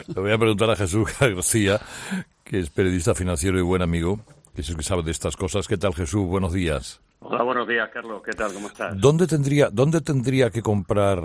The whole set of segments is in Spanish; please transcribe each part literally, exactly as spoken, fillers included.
Le voy a preguntar a Jesús García, que es periodista financiero y buen amigo, que es el que sabe de estas cosas. ¿Qué tal, Jesús? Buenos días. Hola, buenos días, Carlos. ¿Qué tal? ¿Cómo estás? ¿Dónde tendría, dónde tendría que comprar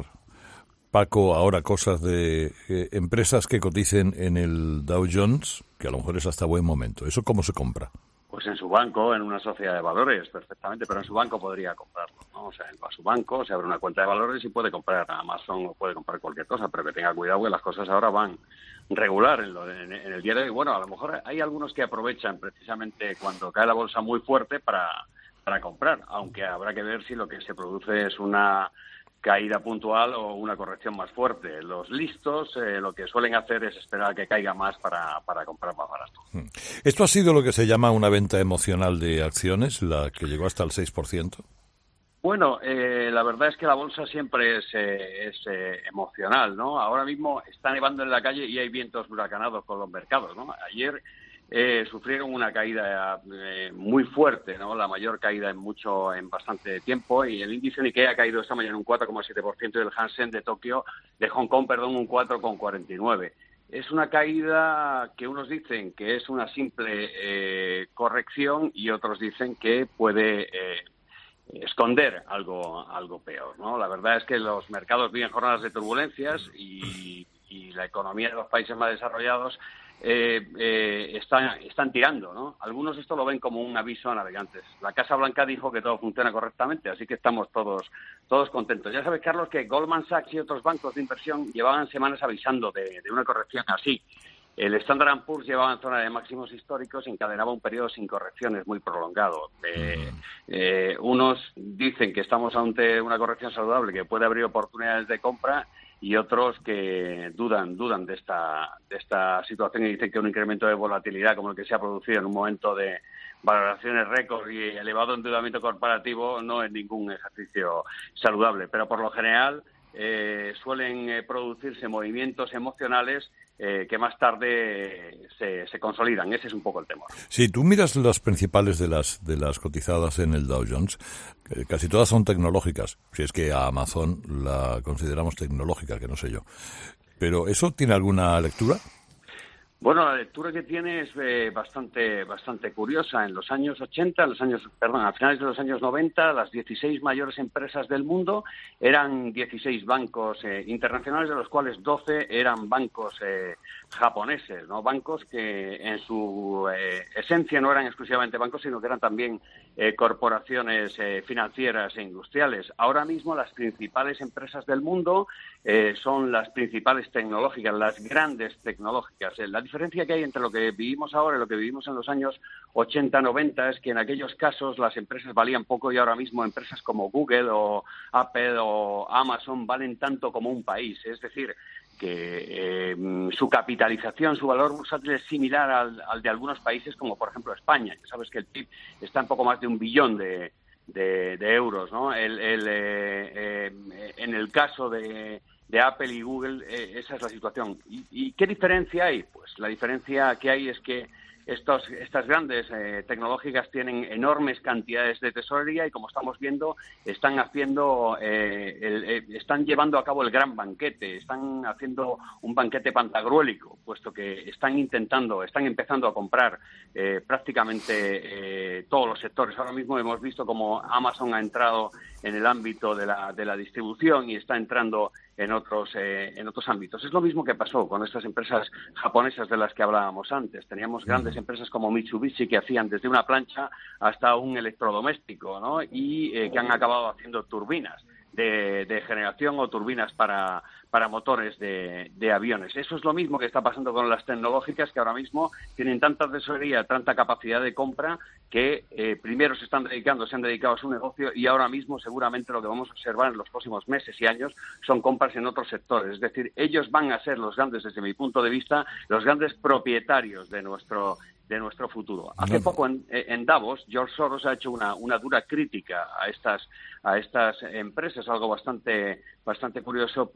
Paco ahora cosas de eh, empresas que coticen en el Dow Jones, que a lo mejor es hasta buen momento? ¿Eso cómo se compra? Pues en su banco, en una sociedad de valores, perfectamente, pero en su banco podría comprarlo, ¿no? O sea, va a su banco, se abre una cuenta de valores y puede comprar Amazon o puede comprar cualquier cosa, pero que tenga cuidado que las cosas ahora van regular en, lo de, en, en el día de hoy. Bueno, a lo mejor hay algunos que aprovechan precisamente cuando cae la bolsa muy fuerte para, para comprar, aunque habrá que ver si lo que se produce es una caída puntual o una corrección más fuerte. Los listos eh, lo que suelen hacer es esperar a que caiga más para, para comprar más barato. ¿Esto ha sido lo que se llama una venta emocional de acciones, la que llegó hasta el seis por ciento? Bueno, eh, la verdad es que la bolsa siempre es, eh, es eh, emocional, ¿no? Ahora mismo está nevando en la calle y hay vientos huracanados con los mercados, ¿no? Ayer Eh, sufrieron una caída eh, muy fuerte, ¿no? La mayor caída en mucho, en bastante tiempo, y el índice Nikkei ha caído esta mañana un cuatro coma siete por ciento y el Hansen de Tokio, de Hong Kong, perdón, un cuatro coma cuarenta y nueve. Es una caída que unos dicen que es una simple eh, corrección y otros dicen que puede eh, esconder algo, algo peor, ¿no? La verdad es que los mercados viven jornadas de turbulencias y, y la economía de los países más desarrollados Eh, eh, están, están tirando, ¿no? Algunos esto lo ven como un aviso a navegantes. La Casa Blanca dijo que todo funciona correctamente, así que estamos todos todos contentos. Ya sabes, Carlos, que Goldman Sachs y otros bancos de inversión llevaban semanas avisando de, de una corrección así. El Standard and Poor's llevaba en zona de máximos históricos y encadenaba un periodo sin correcciones muy prolongado. Eh, eh, unos dicen que estamos ante una corrección saludable que puede abrir oportunidades de compra, y otros que dudan dudan de esta de esta situación y dicen que un incremento de volatilidad como el que se ha producido en un momento de valoraciones récord y elevado endeudamiento corporativo no es ningún ejercicio saludable. Pero por lo general eh, suelen eh, producirse movimientos emocionales eh, que más tarde se, se consolidan. Ese es un poco el temor. Si tú miras las principales de las de las cotizadas en el Dow Jones, eh, casi todas son tecnológicas. Si es que a Amazon la consideramos tecnológica, que no sé yo. Pero ¿eso tiene alguna lectura? Bueno, la lectura que tiene es eh, bastante bastante curiosa. En los años ochenta, en los años, perdón, a finales de los años noventa, las dieciséis mayores empresas del mundo eran dieciséis bancos eh, internacionales, de los cuales doce eran bancos eh, japoneses, ¿no? Bancos que en su eh, esencia no eran exclusivamente bancos, sino que eran también eh, corporaciones eh, financieras e industriales. Ahora mismo las principales empresas del mundo eh, son las principales tecnológicas, las grandes tecnológicas. La diferencia que hay entre lo que vivimos ahora y lo que vivimos en los años ochenta noventa es que en aquellos casos las empresas valían poco y ahora mismo empresas como Google o Apple o Amazon valen tanto como un país. Es decir, que eh, su capitalización, su valor bursátil es similar al, al de algunos países como por ejemplo España. Ya sabes que el P I B está en poco más de un billón de, de, de euros, ¿no? El, el, eh, eh, en el caso de de Apple y Google, eh, esa es la situación. ¿Y, ¿Y qué diferencia hay? Pues la diferencia que hay es que estos, estas grandes eh, tecnológicas tienen enormes cantidades de tesorería y, como estamos viendo, están haciendo, eh, el, eh, están llevando a cabo el gran banquete, están haciendo un banquete pantagruélico, puesto que están intentando, están empezando a comprar eh, prácticamente eh, todos los sectores. Ahora mismo hemos visto cómo Amazon ha entrado en el ámbito de la, de la distribución y está entrando en otros eh, en otros ámbitos. Es lo mismo que pasó con estas empresas japonesas de las que hablábamos antes. Teníamos grandes empresas como Mitsubishi que hacían desde una plancha hasta un electrodoméstico, ¿no? Y eh, que han acabado haciendo turbinas de, de generación o turbinas para, para motores de, de aviones. Eso es lo mismo que está pasando con las tecnológicas, que ahora mismo tienen tanta tesorería, tanta capacidad de compra, que eh, primero se están dedicando, se han dedicado a su negocio, y ahora mismo seguramente lo que vamos a observar en los próximos meses y años son compras en otros sectores. Es decir, ellos van a ser los grandes, desde mi punto de vista, los grandes propietarios de nuestro de nuestro futuro. Hace poco en, en Davos, George Soros ha hecho una, una dura crítica a estas a estas empresas, algo bastante bastante curioso, porque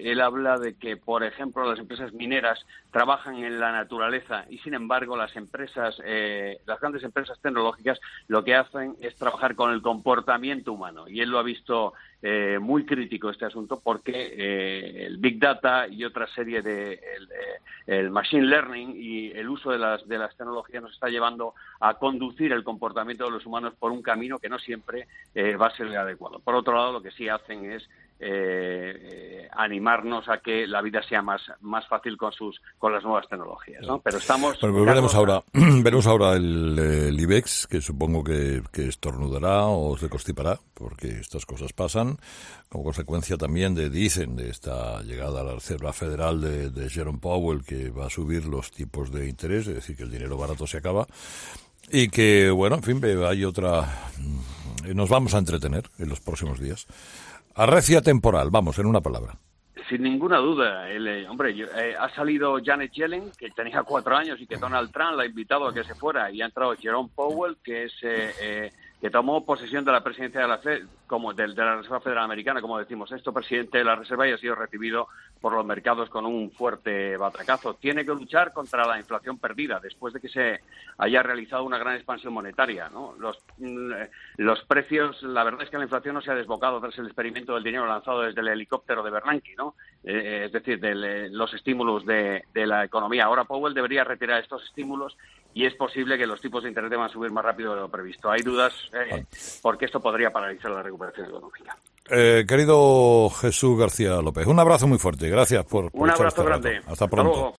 él habla de que, por ejemplo, las empresas mineras trabajan en la naturaleza y, sin embargo, las empresas, eh, las grandes empresas tecnológicas lo que hacen es trabajar con el comportamiento humano. Y él lo ha visto eh, muy crítico este asunto porque eh, el Big Data y otra serie de el, eh, el Machine Learning y el uso de las, de las tecnologías nos está llevando a conducir el comportamiento de los humanos por un camino que no siempre eh, va a ser el adecuado. Por otro lado, lo que sí hacen es Eh, eh, animarnos a que la vida sea más más fácil con sus con las nuevas tecnologías, ¿no? Pero estamos... Bueno, pues veremos ahora, veremos ahora el, el IBEX, que supongo que, que estornudará o se constipará, porque estas cosas pasan, como consecuencia también de, dicen, de esta llegada a la Reserva Federal de, de Jerome Powell, que va a subir los tipos de interés, es decir, que el dinero barato se acaba, y que, bueno, en fin, hay otra... Nos vamos a entretener en los próximos días. Arrecia temporal, vamos, en una palabra. Sin ninguna duda. El, eh, hombre, yo, eh, ha salido Janet Yellen, que tenía cuatro años y que Donald Trump la ha invitado a que se fuera, y ha entrado Jerome Powell, que es eh, eh, que tomó posesión de la presidencia de la Fed, como de, de la Reserva Federal Americana, como decimos, esto presidente de la Reserva, y ha sido recibido por los mercados con un fuerte batacazo. Tiene que luchar contra la inflación perdida después de que se haya realizado una gran expansión monetaria, ¿no? Los, los precios, la verdad es que la inflación no se ha desbocado tras el experimento del dinero lanzado desde el helicóptero de Bernanke, ¿no? Eh, es decir, de le, los estímulos de, de la economía. Ahora Powell debería retirar estos estímulos y es posible que los tipos de interés deban subir más rápido de lo previsto. Hay dudas eh, porque esto podría paralizar la recuperación económica. Eh, querido Jesús García López, un abrazo muy fuerte. Gracias por, por un abrazo este grande. Hasta pronto. Hasta luego.